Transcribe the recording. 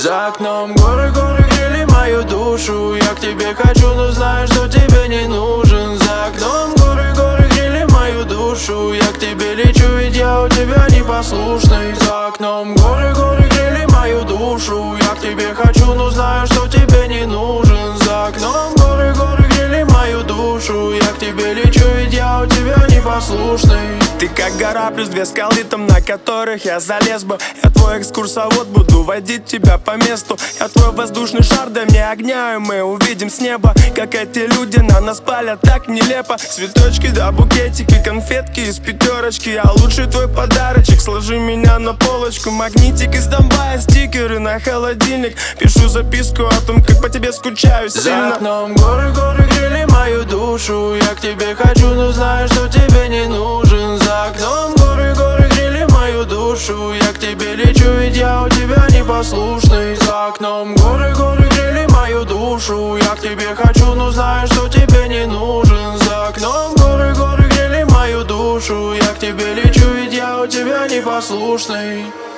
За окном горы, горы грели мою душу. Я к тебе хочу, но знаю, что тебе не нужен. За окном горы, горы грели мою душу. Я к тебе лечу, ведь я у тебя непослушный. За окном горы, горы грели мою душу. Я к тебе хочу, но знаю, что тебе не нужен. За окном горы, горы грели мою душу. Я к тебе лечу, ведь я у тебя непослушный. Ты как гора плюс две скалы, там на которых я залез бы. Я твой экскурсовод, буду водить тебя по месту. Я твой воздушный шар, дай мне огня, и мы увидим с неба, как эти люди на нас палят так нелепо. Цветочки да букетики, конфетки из пятерочки. Я лучший твой подарочек, сложи меня на полочку. Магнитик из Донбая, стикеры на холодильник. Пишу записку о том, как по тебе скучаю сильно. За окном горы, горы грели мою душу. Я к тебе хочу, но знаю, что тебе не нужен. За окном горы, горы грели мою душу. Я к тебе лечу, ведь я у тебя непослушный. За окном горы, горы грели мою душу. Я к тебе хочу, но знаю, что тебе не нужен. За окном горы, горы грели мою душу. Я к тебе лечу, ведь я у тебя непослушный.